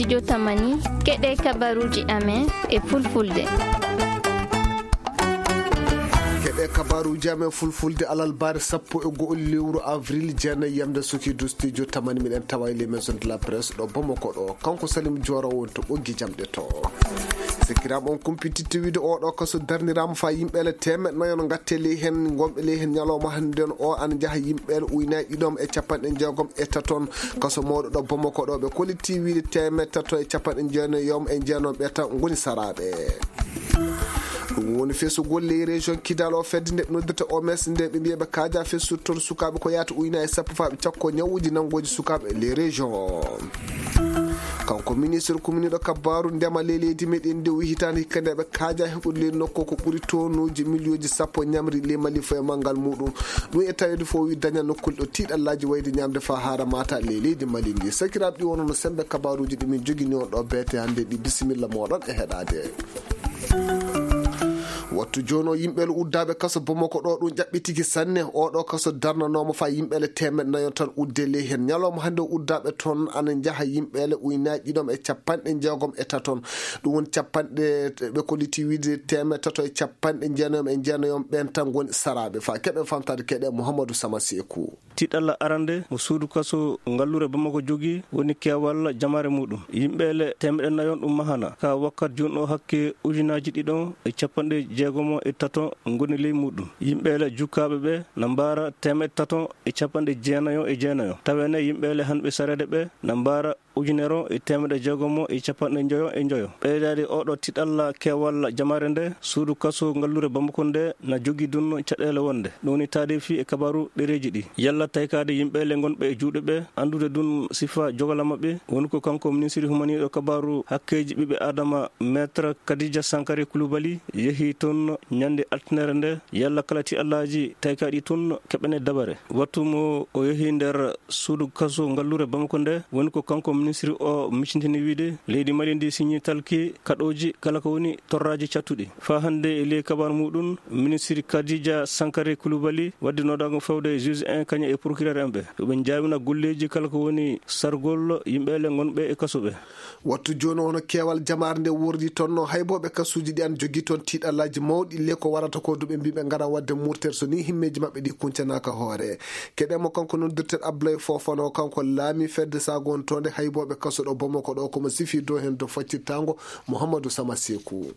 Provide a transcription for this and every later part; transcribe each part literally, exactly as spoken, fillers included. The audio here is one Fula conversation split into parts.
studio Tamani keɗe kabaruji amen e fulfulde. keɗe kabaruji amen fulfulde alal bare sappo e go'ol lewru avril jeenayi yamde sukidu studio Tamani miɗen tawa les maisons de la presse ɗo Bamako ɗo kanko Salim Dioro won to ɓoggi jamɗe to sikkiram on kumpititte wiide oɗo kaso darnirama fa yimɓele temed nayo no gatteli hen gomɓe ley hen ñalawma hannden o an jaaha yimɓele ujunnaje ɗiɗom e capanɗe jeegom e taton kaso mawɗo ɗo Bamako ɗo ɓe koliti wiide temed tato e capanɗe jeenayom e jeenom ɓe tan goni saraɓe ɗum woni fesugol ley région Kidal o fedde nde noddata O M S nde ɓe mbiyaɓe kaaja fesuttoto sukaɓe ko yata ujunnaje sappo fa ɓe cakko ñawuji nangoji sukaɓe les région kanko ministre communiɗo kabaru ndema ley leydi meɗen nde hitande hikka nde ɓe kaaja heɓude ley nokku ko ɓuuri tonnuji millioji sappo ñamri ley malifa e manggal muɗum ɗum e tawede fo wi daña nokkule ɗo tiiɗallaji wayde ñamde fa haara mata ley leydi Mali ndi sakiraɓe ɗi wonono sembe kabaruji ɗimin jogini on ɗo beete hande ɗi bisimilla moɗon e heɗade wattu jono yimɓele uddaɓe kaso Bamako ɗo ɗum ƴaɓɓitiki sanne oɗo kaso darnanoma fa yimɓele temed nayo tan udde ley hen ñalawma hande uddaɓe toon ana jaaha yimɓele ujunnaje ɗiɗom e capanɗe jeegom e taton ɗum woni capanɗe ɓe koliti wiide temed tato e capanɗe jeenayom e jeenayom ɓen tan goni saraɓe fa keɓen famtade keɗe Mouhamadou Sama Sekou. tiɗalla arande mo suudu kaso ngallure Bamako jogui woni kewal jamare muɗum yimɓele temeɗe nayon ɗum mahana ka wakkat joni o hakke ujunnaji ɗiɗon e capanɗe jeegomo e taton goni ley muɗum yimɓele jukkaɓe ɓe na mbara temed taton e capanɗe jeenayo e jeenayo tawene yimɓele hanɓe sarede ɓe na mbara ujunere e temedde jeegomo e capanɗe joyo e joyo ɓeydade oɗo tiɗalla kewal jamare nde suudu kaso ngallure Bamako nde na jogui dun caɗele wonde ɗum woni taade fi e kabaru ɗereji ɗi yalla taykade yimɓele gonɓe e juuɗe ɓe andude dun sifa jogala mabɓe woni ko kanko ministre humaniɗo kabaru hakkeji ɓiɓe adama maître Kadija Sankare Coulibaly yeehi toon ñande altinere nde yalla kala tiɗallaji taykaɗi toon keɓene dabare wattu mo o yeehi nder suudu kaso ngallure Bamako nde woni ko kanko ministre o micintini wiide leydi Mali ndi signi talki kaɗoji kala ko woni torraji cattuɗi fa hande e ley kabar muɗum ministre Kadija Sankare Coulibaly waddi nodago fewde juge un kaña e procureur en ɓe ɓe jawina golleji kala ko woni sargol yimɓele gonɓe e kaso ɓe wattu joni wono kewal jamare nde wordi toon no hayboɓe kasuji ɗi an jogui toon tiɗallaji mawɗi le ko warata ko duɓe mbiɓe gara wadde murtere so ni himmeji mabɓe ɗi kuncanaka hoore keɗemo kanko noddirten Abdoulaye Fofana kanko laami fedde sagon tonde hayboɓe kaso ɗo Bamako ɗo komo sifi do hen to faccirtango Mouhamadou Sama Sekou.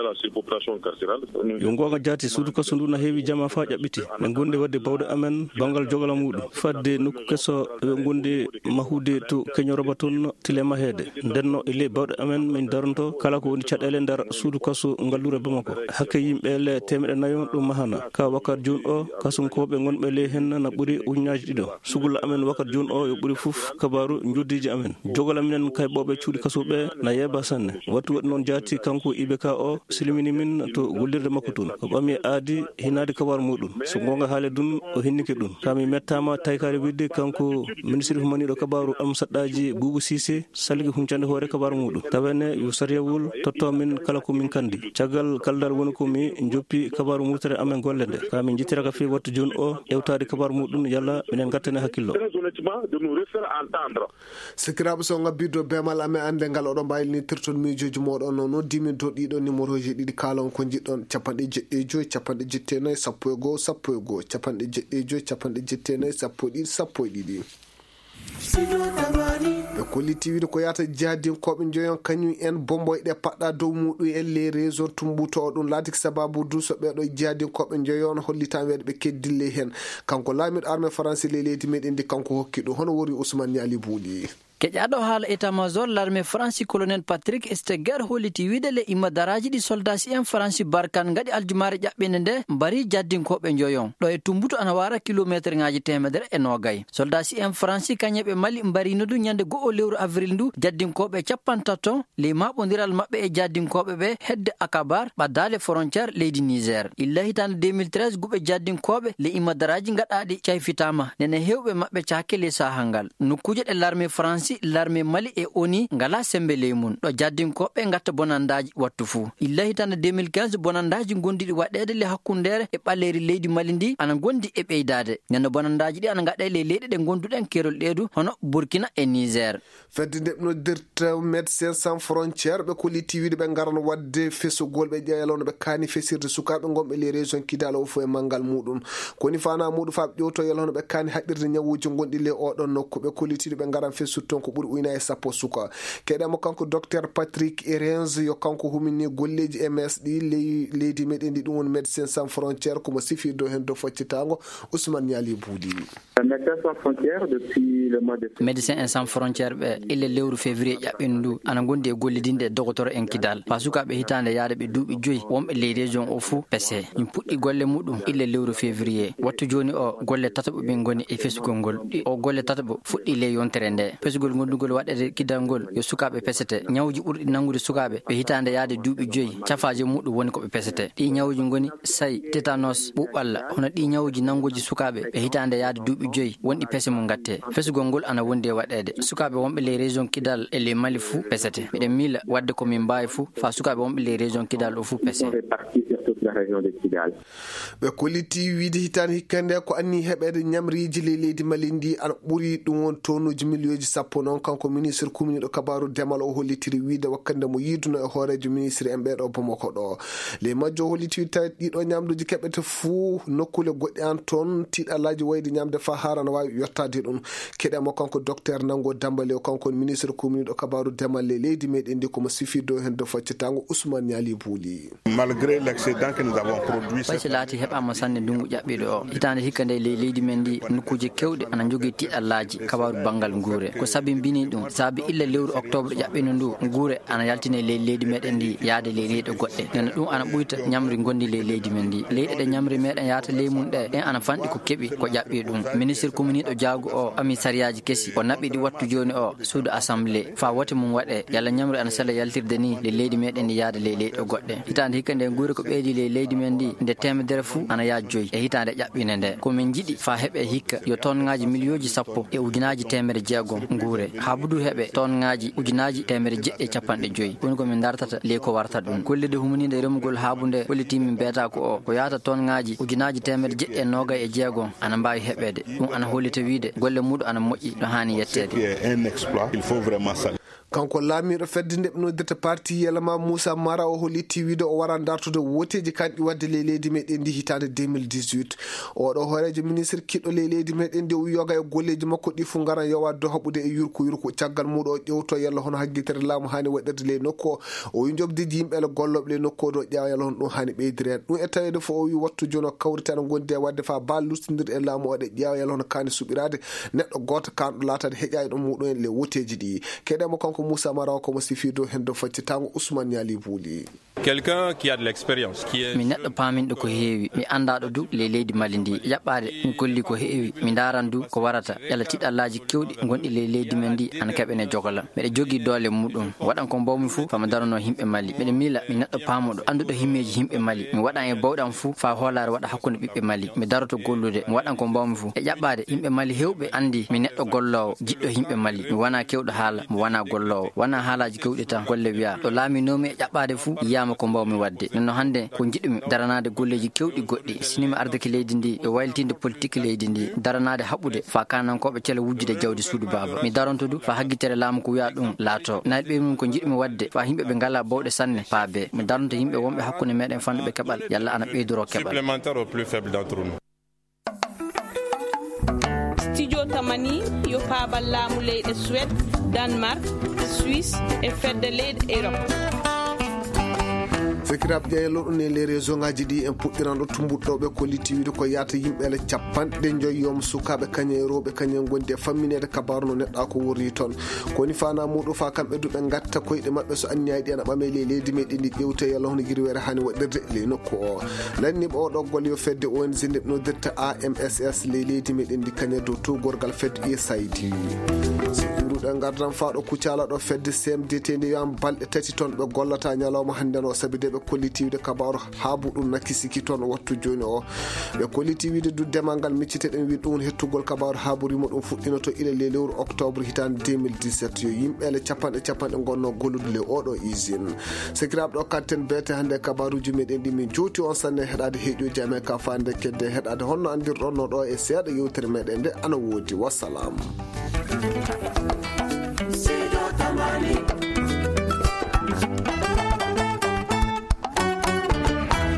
yo gonga jaati suudu kaso ndu na heewi jama fa ƴaɓɓiti ɓe gonde wadde bawɗe amen bangal jogala muɗum fadde nokku kesso ɓe gonde mahude to keñoroba toon tile mahede ndenno e ley bawɗe amen min daronto kala ko woni caɗele nder suudu kaso ngallure Bamako hakke yimɓele temeɗe nayo ɗum mahana ka wakkat joni o kasumkoɓe gonɓe ley hen na ɓuuri ujunnaji ɗiɗo sugulla amen wakkat joni o yo ɓuuri foof kabaru joddiji amen jogala minen kayɓoɓe cuuɗi kasoɓe na yeeba sanne wattu waɗi noon jaati kanko I B K o silmini min to gollirde makko toon o ɓami aadi hinade kabaru muɗum so gonga haale dun o hinnike ɗum kami mettama taykare widde kanko ministre humaniɗo kabaru amsaɗɗaji Boubou Cissé salgui huncande hoore kabaru muɗum tawene yo sariyawol totto min kala ko min kandi caggal kaldal woni ko mi joppi kabaru murtere amen golle nde kami jittiraka fi wattu joni o ƴewtade kabaru muɗum yalla minen gattane hakkillo sikiraɓe so gabbiddo bemal amen ande ngal oɗon mbayilni tirton miijoji moɗon no noddimin to ɗiɗo numéro ji ɗiɗi kalon ko jiɗɗon capanɗe jeɗɗe joyi capanɗe jetteenayyi sappo e goho sappo e goho capanɗe jeɗɗe joyi capanɗe jetteenayyi sappo e ɗiɗi sappo e ɗiɗi ɓe kolliti wiide ko yata jadinkoɓe joyon kañum en bomboyɗe paɗɗa dow muɗum en les région tumbuto o ɗum laati sababu duso ɓeɗo jadinkoɓe joyon hollitami weɗe ɓe keddille hen kanko laamiɗo armé français ley leydi meɗen ndi kanko hokki ɗum hono wori Ousmane Niali Buuɗi keƴaɗo haala état major l'armée France colonel Patrick Esteguer holliti wiide le immadaraji ɗi soldat si en France Barkane gaɗi aljumare ƴaɓɓinde nde mbari jaddinkoɓe joyon ɗo e tumbuto ana wara kilométre ngaji temedere e nogay soldat si en France kañeɓe mali mbarino du ñande go'o lewru avril ndu jaddinkoɓe capantaton ley maɓodiral mabɓe e jaddinkoɓe ɓe hedde Akabar ɓaddale frontiére leydi Niger illa hitande deux mille treize guɓe jaddinkoɓe le immadaraji gaɗaɗi cayfitama nene hewɓe mabɓe cake le sahangal nokkuje ɗe l'armée France france l'armée mali e oni ngala sembe leymun ɗo jaddinkoɓe gatta bonandaji wattu fuu illa hitande deux mille quinze bonandaji gondiɗi waɗede le hakkundere e ɓalleri leydi mali ndi ana gondi e ɓeydade nande bonandaji ɗi ana gaɗe le leyɗe ɗe gonduɗen kerol ɗeedu hono burkina e niger. fedde nde no dirta médecins sans frontiére ɓe kolliti wiide ɓe garano wadde fesugol ɓe ƴeeyalono ɓe kaani fesirde sukaɓe gonɓe les région kidal o fo e manggal muɗum koni fana muɗum fa ɓe ƴewto yalono ɓe kaani haɗirde ñawuji gonɗi le oɗon nokku ɓe kollitiɗo ɓe garan fessude toon ko ɓuuri ujuna e sappo suka keɗemo kanko docteur Patrick Erenz yo kanko humini golleji M S ɗi leydi meɗen ndi ɗum woni médecins sans frontiére komo sifirdo hen do foccitago Ousmane Niali Boudi. médecins sans frontiére ɓe ille lewru février ƴaɓɓen ndu ana gondi e gollidinde e docteur en kidal fa sukaɓe hitande yaade ɓe duuɓi joyi wonɓe les région o fou pese min puɗɗi golle muɗum ille lewru février wattu joni o golle tataɓo ɓe goni e fesugol ngol o golle tataɓo fuɗɗi le yontere nde fesugol gondugol waɗede kidal ngol yo sukaɓe pesete ñawuji ɓurɗi nangude sukaɓe ɓe hitande yaade duuɓi joyi cafaji muɗum woni koɓe pesete ɗi ñawuji goni sayi tétanos ɓuɓɓalla hono ɗi ñawuji nanguji sukaɓe ɓe hitande yaade duuɓi joyi wonɗi pese mum gatte fesugol ngol ana wondi e waɗede sukaɓe wonɓe les région kidal e les mali fou pesete miɗen miila wadde komin mbawi fou fa sukaɓe wonɓe les région kidal o fou pese ɓe kolliti wiide hitande hikkande ko anni heɓede ñamriji le leydi mali ndi ana ɓuuri ɗum won tonnuji millioji sappo noon kanko ministre commune kabaru demal o hollitiri wiide wakkande mo yiduno e hoorejo ministre en ɓeɗo Bamako ɗo le majjo holliti tawi ɗiɗo ñamduji keɓete fuu nokkule goɗɗe an toon tiiɗalaji wayde ñamde fa haara no wawi yettade ɗum keɗemo kanko docteur Nango Dambale o kanko ministre commune ɗo kabaru demal le leydi meɗen ndi komo sifirdo hen do foccitago Ousmane Niali Bouli. malgré l'excédent que nous avons produit ɓaysi laati heɓama sanne ndungu ƴaɓɓiɗo o hitande hikka nde le leydi men ndi nokkuji kewɗe ana jogui tiiɗallaji kabaru banggal guure ko saabi mbini ɗum saabi illa lewru octobre ƴaɓɓino ndu guure ana yaltine le leydi meɗen ndi yaade le leyɗe goɗɗe nene ɗum ana ɓuyta ñamri gondi le leydi men ndi leyɗe ɗe ñamri meɗen yaata ley mum ɗe ɗen ana fanɗi ko keeɓi ko ƴaɓɓi ɗum ministre commune ɗo jaago o ami sariyaji kesi o naɓɓiɗi wattu joni o suudu assemblé fa wote mum waɗe yalla ñamri ana sella yaltirde ni le leydi meɗen ndi yaade le leyɗe goɗɗe hitande hikka nde guure ko ɓeydi le leydi men ndi nde temedere fuu ana yaa joyi e hitande ƴaɓɓine nde komin jiiɗi fa heeɓe hikka yo tonŋaji millioji sappo e ujunaji temere jeegom guure ha budu heeɓe tonŋaji ujunaji temere jeɗɗi e capanɗe joyi woni komin dartata ley ko warta ɗum gollide humanide remugol haabunde hollitimin mbiyata ko o ko yahata tonŋaji ujunaji temere jeɗɗi e nogay e jeegom ana mbawi heɓede ɗum ana hollita wiide golle muɗum ana moƴƴi ɗo hani yettede kanko laamiɗo fedde nde ɓe noddirta parti yelama Moussa Mara o holliti wiide o wara dartude woteji kanɗi wadde le leydi meɗen ndi hitande deux mille dix-huit oɗo hoorejo ministre kiɗɗo le leydi meɗen ndi o yoga e golleji makko ɗi fu garan yowa do haɓude e yurko yurko caggal muɗo o ƴewto yalla hono hagguitere laamu hani waɗirde le nokku o o wi jobdiji yimɓe ele golloɓe le nokku o ɗo ƴeewa yalla hono ɗum hani ɓeydiri hen ɗum e tawede fo o wi wattu joni o kawrita no gondi e wadde fa bal lustodir e laamu oɗe ƴeewa yalla hono kani suɓirade neɗɗo goto kanɗo latade heƴayi ɗum muɗum en le woteji ɗi keɗemo kanko Moussa Mara o komo sifido hen do faccitango Ousmane Niali Bouli. Quelqu'un qui a de l'expérience qui est mi neɗɗo paminɗo ko heewi mi andaɗo du le leydi Mali ndi yaɓɓade mi kolli ko heewi mi daran du ko warata yalla tiɗallaji kewɗi gonɗi le leydi men ndi ana keɓene jogola miɗa jogui doole muɗum waɗan ko mbawmi fuu fama darano himɓe Mali miɗa miila mi neɗɗo pamuɗo anduɗo himmeji himɓe Mali mi waɗan e bawɗam fuu fa hoolare waɗa hakkude ɓiɓɓe Mali mi daroto gollude mi waɗan ko mbawmi fuu e ƴaɓɓade yimɓe Mali hewɓe andi mi neɗɗo gollowo jiɗɗo himɓe Mali mi wona kewɗo haala mi wona gollowo wona haalaji kewɗi tan golle wiya ɗo laaminomi e ƴaɓɓade fuu yiyama ko mbawmi wadde nonno hande ko jiɗumi daranade golleji kewɗi goɗɗi sinimi ardaki leydi ndi e waylitinde politique leydi ndi daranade haɓude fa kanankoɓe cele wujjude jawdi suudu baba mi darontodu fa haggitere laamu ko wiya ɗum laato nayɓe mum ko jiɗumi wadde fa yimɓe ɓe ngala bawɗe sanne paabe mi daronto yimɓe wonɓe hakkude meɗen fannuɓe keɓal yalla ana ɓeydoro keɓal supplémentaire au plus faible d'entre nous. Studio Tamani yo paabal laamu leyɗe Suède, Danemark, Suisse e fedde leyɗe Europe. sekiraɓe ƴeeloɗo ne les région ngaji ɗi en puɗɗiran ɗo tumbuɗɗoɓe ko litti wiide ko yata yimɓele capanɗe joyyom sukaɓe kañe rewɓe kañen gondi e famminede kabaru no neɗɗa ko wori toon koni fana muɗum fa kamɓe duɓe gatta koyɗe mabɓe so anniyayi ɗi ana ɓame le leydi meɗen ɗi ƴewte yalla hono guiri hani waɗirde le nokku o lanniɓe oɗo gol yo fedde O N G nde nodirta A M S S le leydi meɗen ɗi kañe dow togorgal fedde U S A I D ɗen gardan faɗo kucala ɗo fedde C M D T nde wiyan balɗe tati toon ɓe gollata ñalawma hande no saabi de ɓe ɓe kollitiwide kabaru haabu ɗum nakisiki toon wattu joni o ɓe kollitiwide du demal ngal micciteɗen wi ɗum hettugol kabaru haaburimo ɗum fuɗɗinoto ila le lewru octobre hitande deux mille dix-sept yo yimɓele capanɗe capanɗe gonno gollude le oɗo usine sekiraɓe ɗo katten beete hande kabaruji meɗen ɗi min jowti on sanne heɗade heeƴoji amen ka fande kedde heɗade honno andirɗonno ɗo e seeɗa yewtere meɗen nde ana woodi wassalam.